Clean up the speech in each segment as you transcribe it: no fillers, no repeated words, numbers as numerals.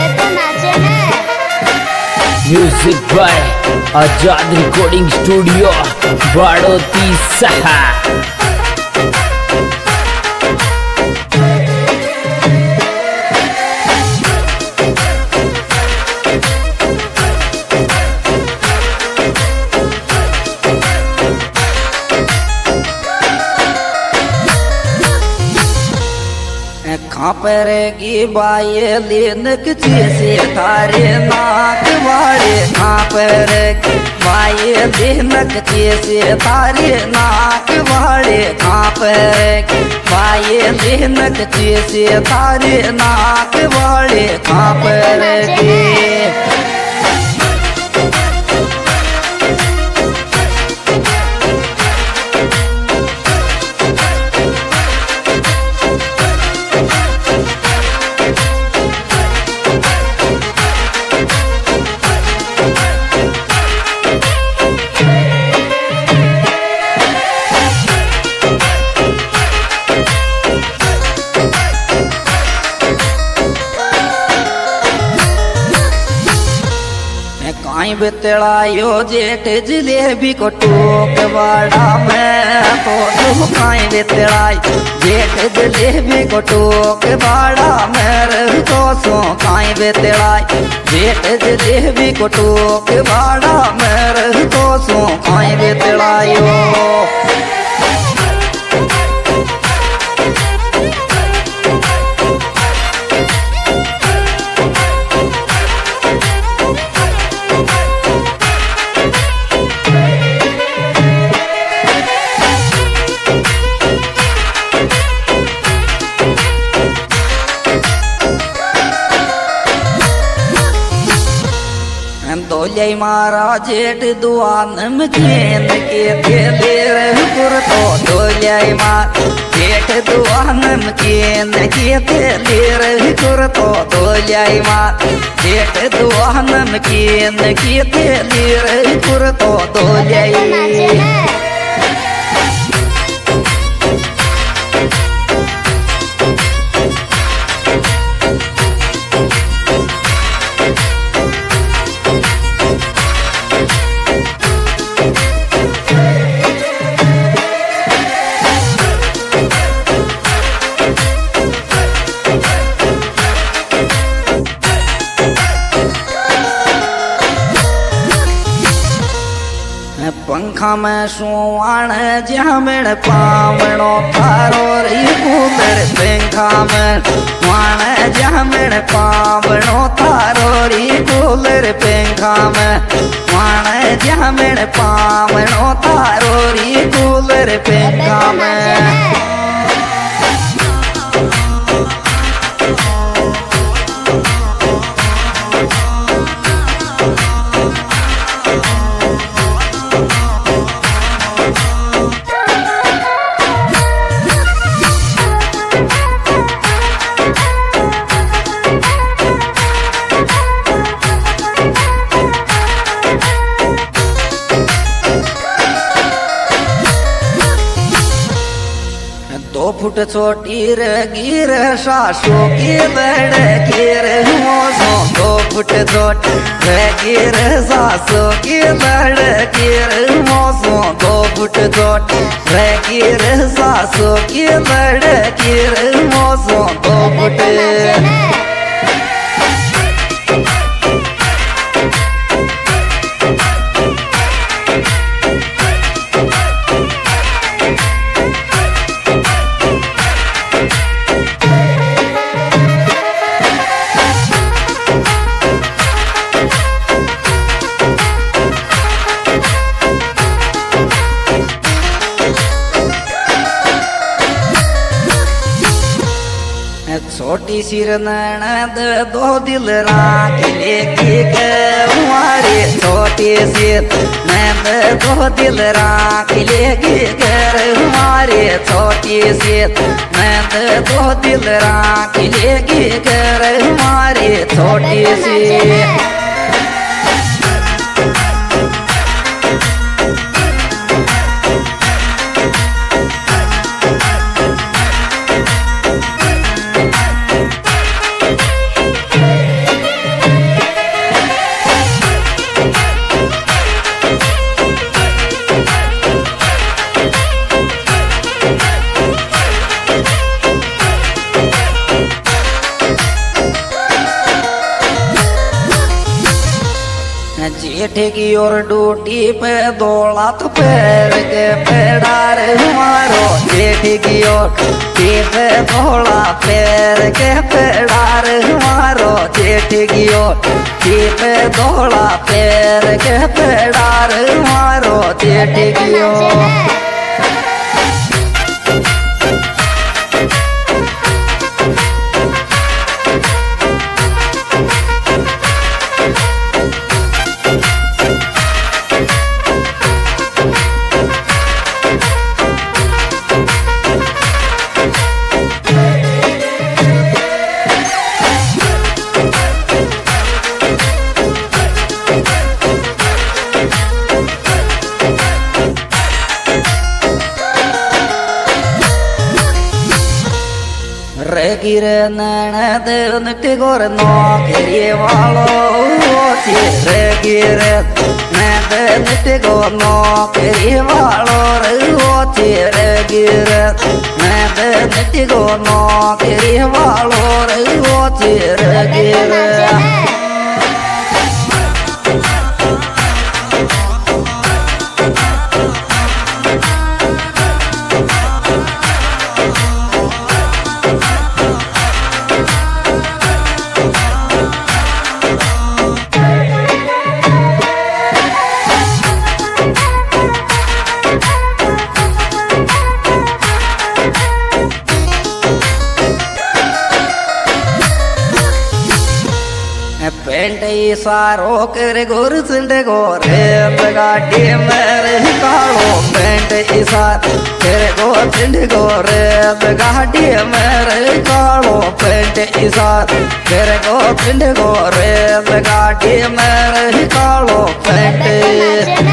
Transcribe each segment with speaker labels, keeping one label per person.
Speaker 1: Music by Azad recording studio बाड़ोती सहा।
Speaker 2: खापरेगी बाये लेनक जैसे तारे नाक वाले। खापरेगी बाये लेनक जैसे तारे नाक वाले। खापरेगी बाये लेनक जैसे तारे नाक वाले। खापरेगी काई बेतड़ायो जेठ जलेबी को टोक वाड़ा में तो काई बेतड़ाई जेठ जलेबी को टोक वाड़ा में तो सो काई बेतड़ाई जेठ जलेबी को टोक वाड़ा में तो सो काई बेतड़ायो। दोले मारा जेठ दुआन मकेन के तेले पुर तो दोले मार जेठ दुआन मकेन के तेले पुर तो दोले मार जेठ दुआन मकेन के तेले पुर तो दोले। पंखा में सुवाण जामण पावणो थारो री कूलर। पंखा में वाण जामण पावणो थारो री कूलर। पंखा में वाण जामण पावणो थारो री कूलर। पंखा में फुट छोटी गिर सासो की लड़कीर मोसो। 2 फुट छोटी गिर सासो की लड़कीर मोसो। 2 फुट छोटी गिर सासो की लड़कीर मोसो। 2 फुट छोटी सिर ननद 2 दिल राख लेके हमारे। छोटी सिर ननद 2 दिल राख लेके घर हमारे। छोटी सिर ननद 2 दिल राख लेके घर हमारे। छोटी सी जेठ की ओर ड्यूटी पे दौलत पैर के पेड़ार मारो जेठ की ओर ड्यूटी पे दौला पैर के पेड़ार मारो जेठ की ओर ड्यूटी पे दौला पैर के पेड़ार मारो जेठ की ओर गिरे नैन नट गोर नौकरी वालो रे गिरे नैन नट गो नौकरी वालो रे गिरे नैन नट गो नौकरी वालो रे गिरे पेंट इशारो कर गोर सिंड गोरे गाड़ी मेरे कालो पेंट इशार कर गोर सिंड गोरे गाड़ी मेरे कालो पेंट इशार कर गोर सिंड गोरे गाड़ी मेरे कालो पेंट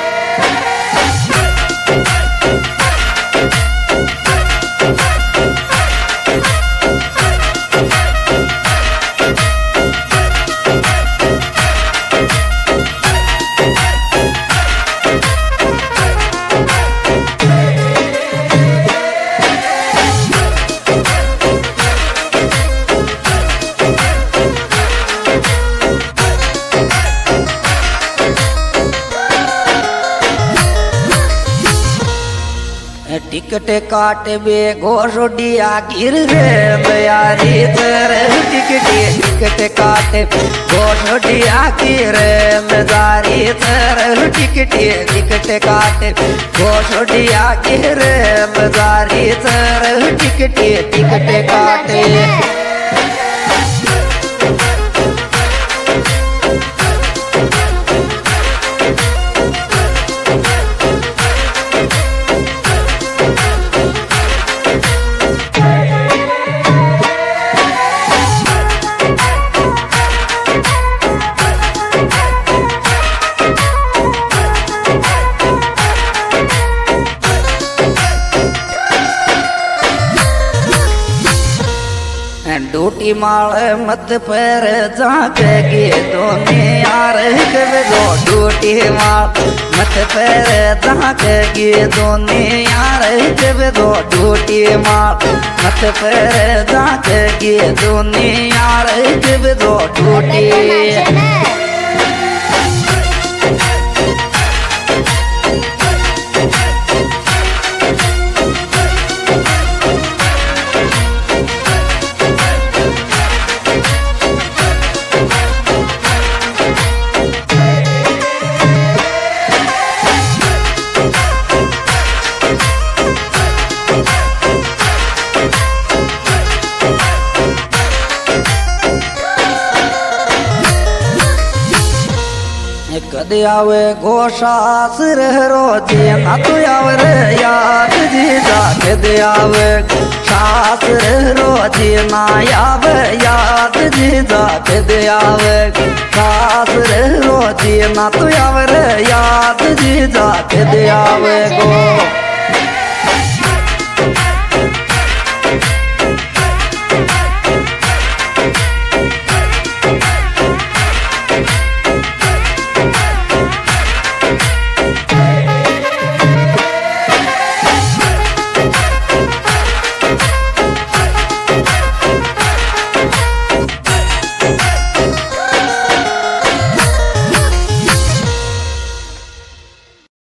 Speaker 2: टिकट काट बे गोरडिया गिर रे दयारी तेरे टिकट काट गोरडिया गिर दारी तेरे टिकट काट गोरडिया गिर दारी तेरे टिकट काट ड्यूटी माल मत पर जाके दोने यार दो ड्यूटी माल मत पर जाके दोने यार दो ड्यूटी माल मत पर जाके दोने यार दो ड्यूटी कदे आवे गोशास रोजे ना तो आवे याद जीजा कदे आवे शास रोजे ना आवे याद जीजा कदे आवे शास रोजे ना तो आवे याद जीजा कदे आवे गो